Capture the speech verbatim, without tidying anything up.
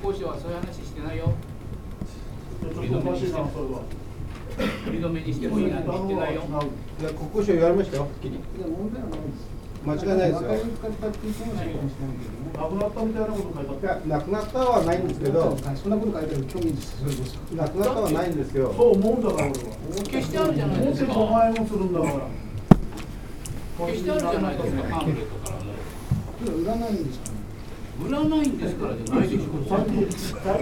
交渉はそういう話してないよ。 ちょっとおかしいな、それは。 振り止めにしてもいいなんて言ってないよ。 いや、国交省言われましたよ、はっきり。 いや、問題はないです。 間違いないですよ。 分かりにくかったっていうかもしれないけども。 亡くなったみたいなこと書いてあった。 いや、亡くなったはないんですけど、 そんなこと書いてある興味です。それですか。 亡くなったはないんですよ。 そう思うんだから、俺は。 消してあるじゃないですか。 もうごまん円もするんだから。 消してあるじゃないですか、パンフレットからも。 売らないんですかね。 売らないんですからじゃないでしょ。 さっき